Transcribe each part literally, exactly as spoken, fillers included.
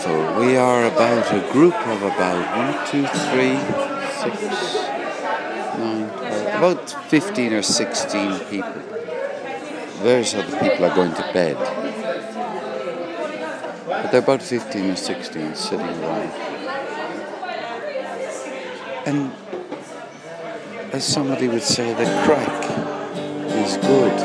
wonderful. We are about a group of about one, two, three, six, nine, twelve, about fifteen or sixteen people. Various other people are going to bed. But they're about fifteen or sixteen sitting around. And as somebody would say, the crack is good.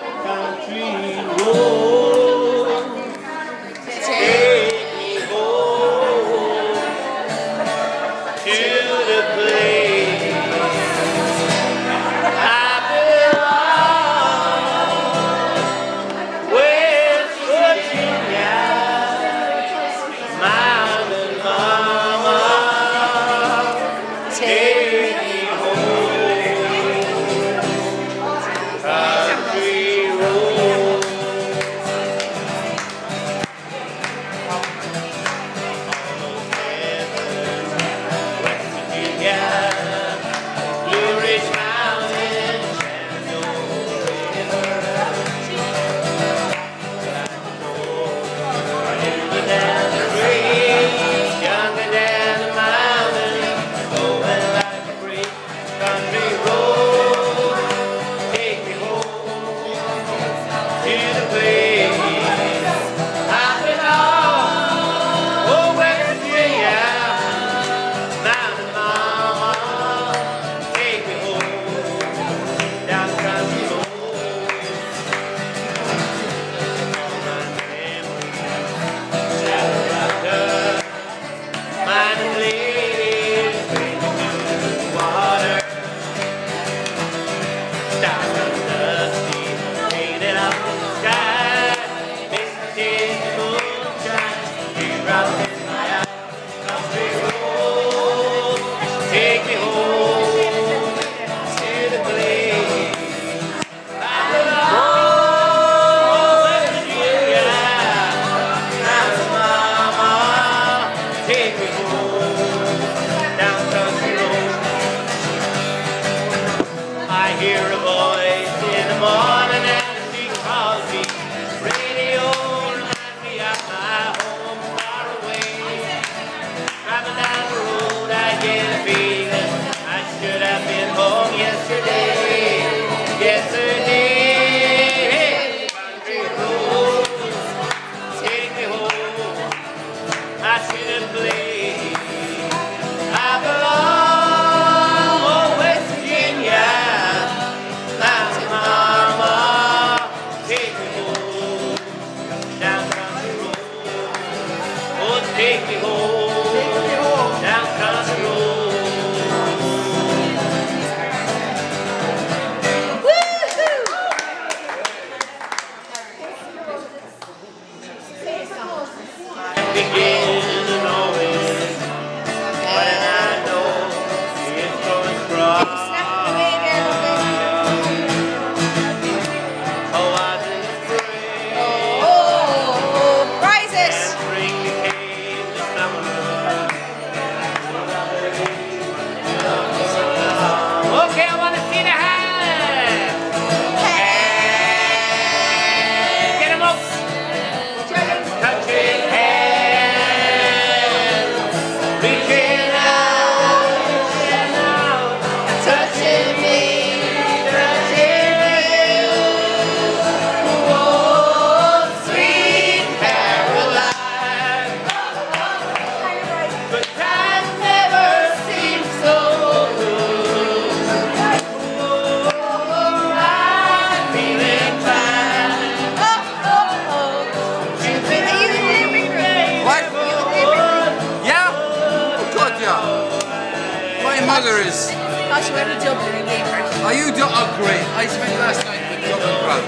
Gosh, we went to Dublin and gave her. Are you do oh great. I spent last night with Dublin crowd.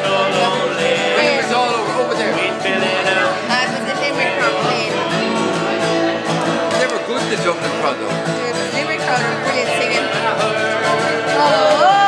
When it was all over, over there. That was the Limerick crowd playing. They were good, the Dublin crowd though. Dude, the Limerick crowd were brilliant singing. Oh, oh, oh.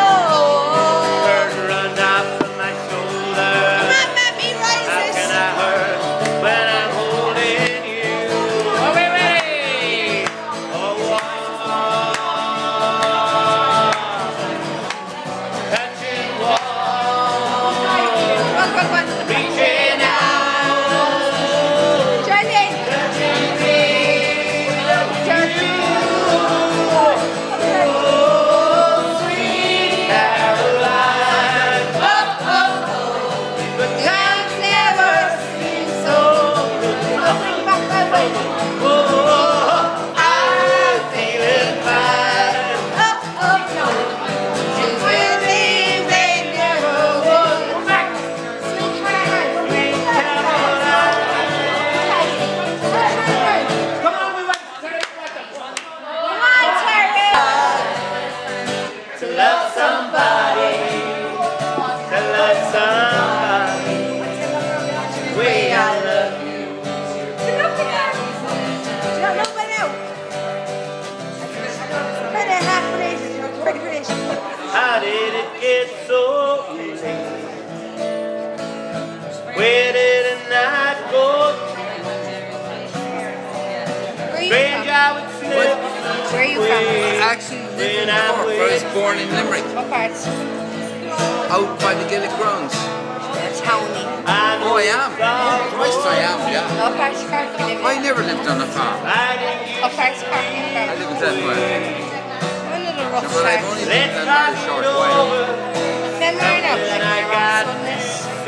you from? Actually, lived in Cork, but I was born in Limerick, What part? out by the Gaelic grounds. Townie. Oh, I am. Christ, I am, yeah. What part of Cork you live in? I never lived on a farm. What part of Cork you I from? live in Glenmire. A little rough But I've start. only been in Glenmire a short while. Then we're in up like around Sundays.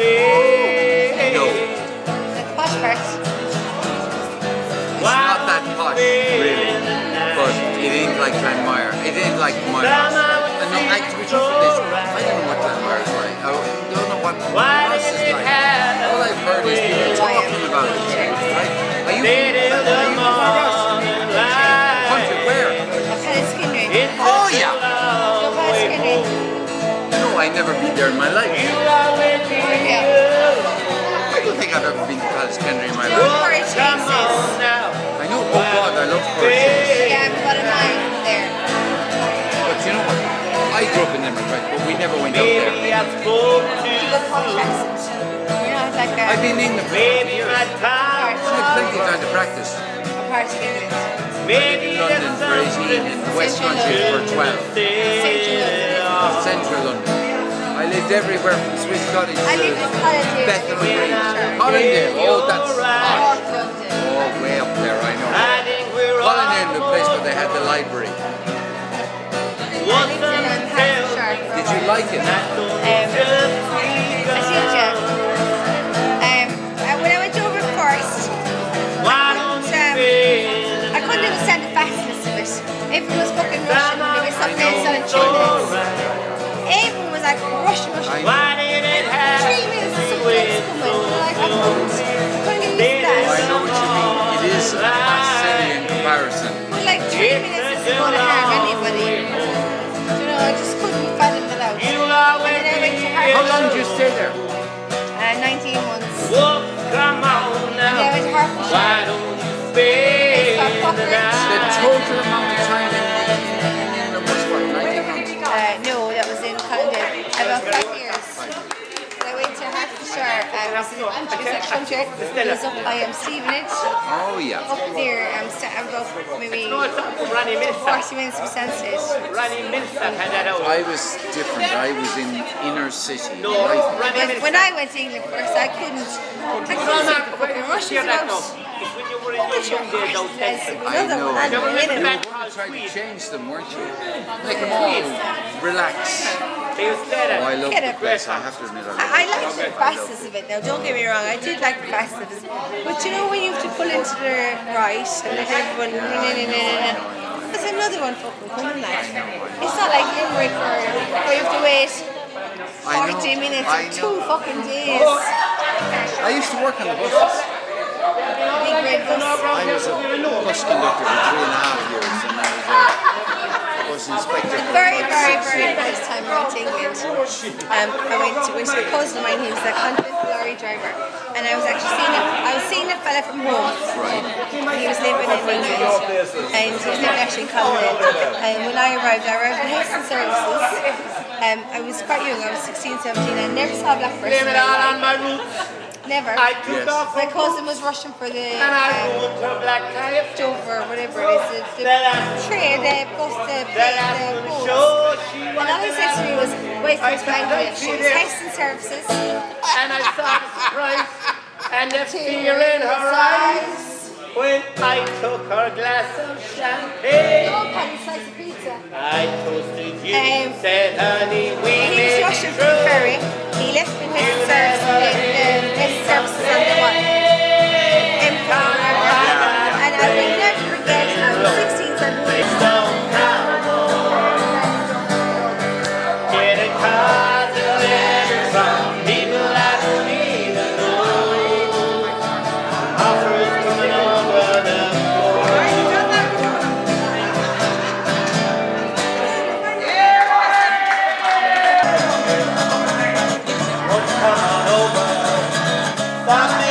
No, The posh part. it's not that posh, really. But it ain't like Glenmire. It ain't like Mire. And no, I, to be truthful with this, I don't know what Glenmire is like. I don't know what Ross is like. All I've heard is people talking about it. Right? Are you from, are you from Ross? Country, where? Paliskinry. Oh, yeah. Go Paliskinry. No, I never been there in my life. Yeah. I don't think I've ever been to Paliskenry in my No life. porridge cases. I know, oh God, I love porridge. Yeah, I've got a mine there. But you know what? I grew up in Limerick, right? But we never went out there. You go posh accent. You're not like a I've been in England for twenty years. I part. have plenty of time to practice. A part of England. I've been in London for eighteen and the West Country for twelve. Central London. Central London. I lived everywhere from Swiss Cottage I lived in to Colindale. Bethlehem Green. Colindale, oh that's hot. North London. Oh, way up there, I know. Colindale, the place where they had the library. I lived in um, Hampshire for a Did you while. like it? Um, I did, yeah. Um, uh, when I went over first, I couldn't, um, I couldn't understand the fastness of it. Everyone was fucking Russian, and there was something else on in three minutes. Everyone was like Russian, Russian. Three minutes, something else coming. And like, I couldn't, I couldn't get used to I that. know what you mean. It is a silly in comparison. But like three minutes isn't going to harm anybody. You know, I just couldn't fathom it out. And then I went to How long Hertfordshire. did you stay there? Uh, nineteen months. And then I went to Hertfordshire. The total amount of time in, in England was what, nineteen months? Uh, no, that was in Colindale. About five years. I went to Hertfordshire. Um, it was in a country. It was up by um, Stevenage. Oh yeah. Up there, um, st- about maybe forty minutes from Stansted. I was different. I was in inner city. Right? But when I went to England first, I couldn't. I couldn't speak the fucking Russians about. What's your I know. You were going to try to change them, weren't you? Make them all relax. Oh, I love the place. I have to admit, I love I, I it. liked the fastness of it now, don't get me wrong, I did like the fastness. But you know when you have to pull into the right and let everyone, nah, nah, nah, nah, nah, there's another one fucking coming like. It's not like Limerick where, where you have to wait I know, forty minutes I or two know. fucking days. I used to work on the buses. Big red bus. I was a bus conductor for three and a half years, and I was a bus inspector. For Very, about very, six very years. first time I went to England. Um, I went to with a cousin of mine, he was a continental lorry driver. And I was actually seeing a, I was seeing a fella from home. Right. He was living in England. And he was living actually in Colindale. And when I arrived, I arrived at Hastings Services. Um, I was quite young, I was sixteen, seventeen. I never saw a black person in my life. Never. Yes. My cousin was rushing for the um, Dover, whatever it is, the, the train, the bus, the plane, the boat. And all he said to me was, wait for his Bangladesh. It was Hastings Services. And I saw the surprise and the fear in her eyes when I took her glass of champagne. No, Penny, slice of pizza. I toasted you, Um, said honey, we He was made rushing it for the true. ferry. He left with his services, the, the, his services on the one. Empire, and I will never forget, I was sixteen, seventeen. Get a card, a letter from people I don't even know. Offers coming over the What's coming over? Stop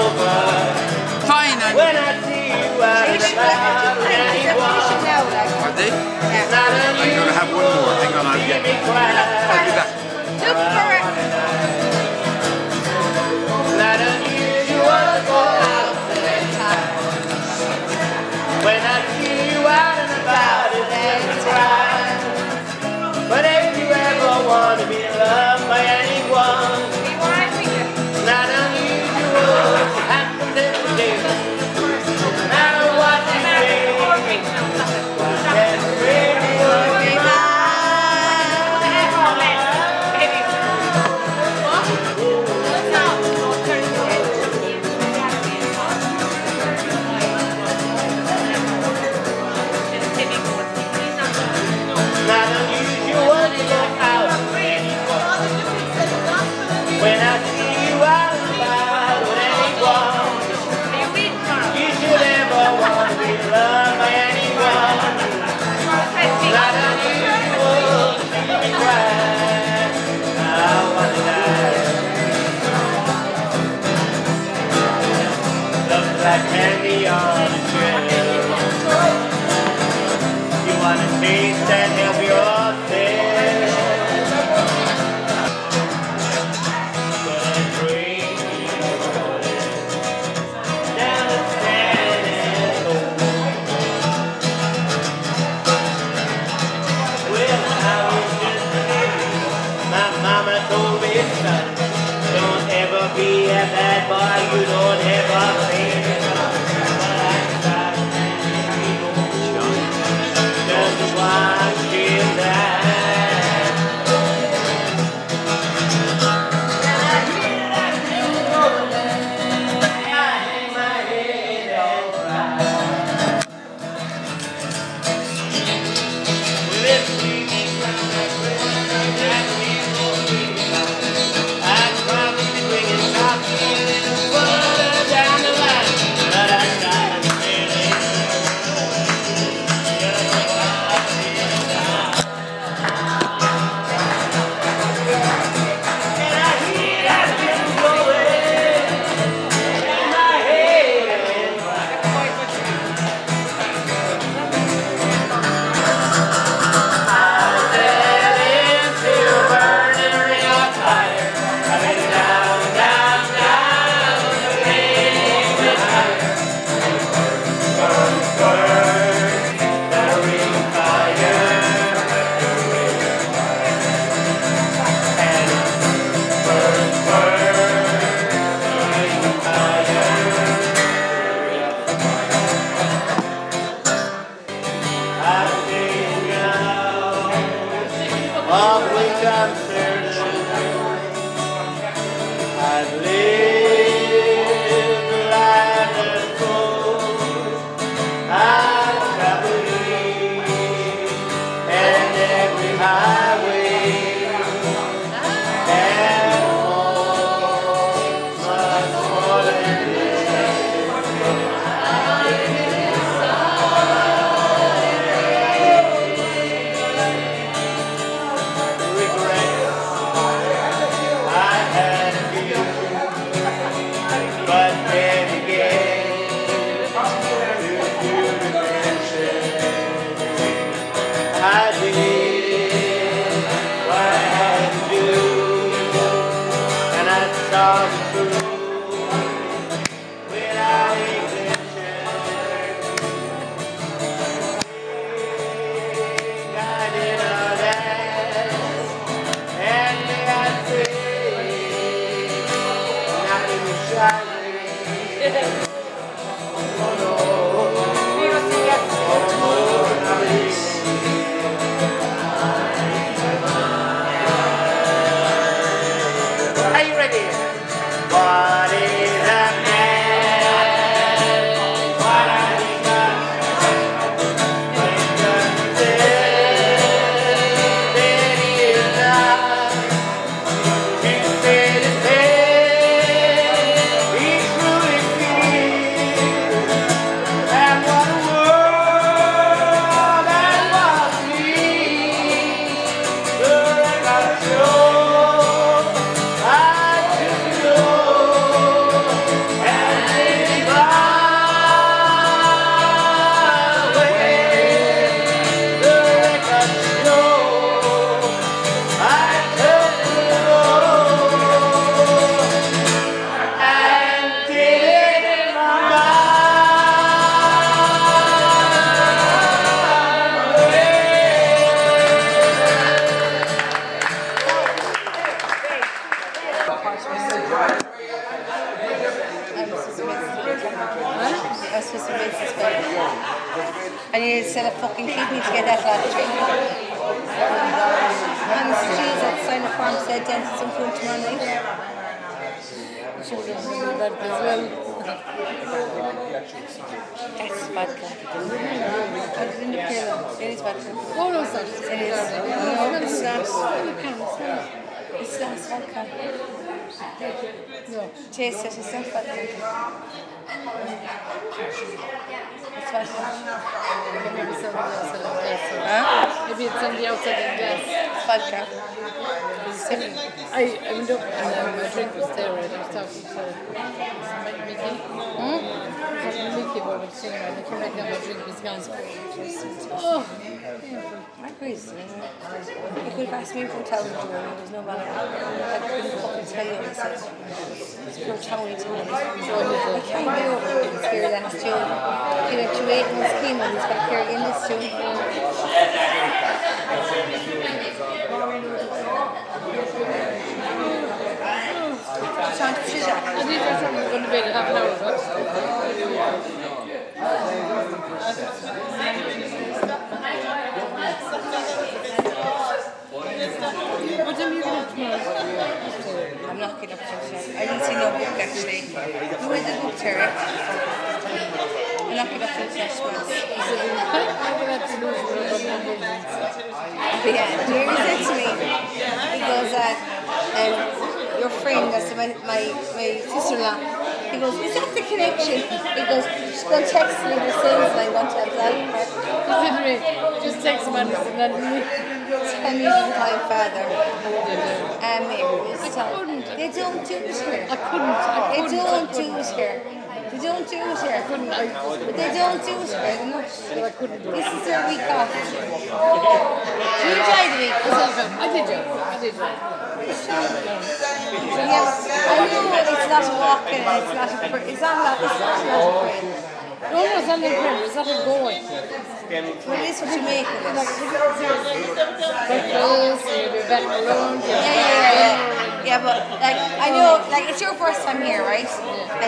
over. Fine, and When I see you out and about with anyone, are they? it's not I'm going to have one more. Hang on, I'll unusual to get see me cry. I'll do that. Look for it. Not unusual to go out when I see you out and about, it's just a crime. But if you ever want to be loved by anyone, not unusual to happen every day. No matter what you say, that's really not unusual to go out with anyone. When I see you out and about with anyone, you should ever want to be loved by anyone. Not unusual to see me cry. I wanna die. Looks like candy on a trail. You wanna taste and help yourself. But a dream down the San Antonio. Well, I was just a kid. My mama told me, son, don't ever be a bad boy. You don't ever play. But I tried to just watch him die. I promise to bring it up. I was supposed to be Vincent's baby. I needed to sell a fucking kidney to get that lad treatment. Honest to Jesus, I signed a form said dentist and come tomorrow night. She would have been bad as well. That's vodka. Put it in the pillow. It is vodka. Oh, no, it's not. It is. No, it's not. It's not vodka. No. Taste it, it's not vodka. It's vodka. Maybe somebody else had a glass. Huh? Maybe it's somebody else had a glass. It's vodka. I, I went up and um, my drink was there and I was talking to Mickey. Hmm? Mickey about it, you know, and I came back and my drink was gone. Oh! My crazy. You could have asked me for a towel to wear, there was no matter. I couldn't fucking tell you what I said. It's pure towel to me. I can't get over it. It's here last June. He went to eight months chemo and he's back here again this June. Sean, sit down. I think that's something we're going to be in half an hour, but... What time are you going up tomorrow? I'm not getting up to it. I didn't see no book actually. You read the book, Terry? I'm not getting up to it tomorrow. Is it in the pack? Maybe that's the news we're about Monday. But yeah, Jerry said to me, he goes, uh, um, your friend, that's my, my, my sister-in-law, he goes, is that the connection? He goes, she's going to text me the sales line, want to have that. Listen to me, just text him and listen to me. Tell me the time father. Um, I couldn't. they don't do it here. I couldn't. I They couldn't. don't do it here. They don't do it here. couldn't. I, But they don't do it here. They're not. I couldn't do it. This is their week off. You enjoy the week. I did it. I did it. Yeah, I know it's not walking and it's not a pr- it's not a lot, it's not a lot of praying. No, no, it's not in prayer. It's not in going. But it is what you make of it. Breakfast, maybe back alone. Yeah, yeah, yeah, yeah. Yeah, but like I know, like it's your first time here, right?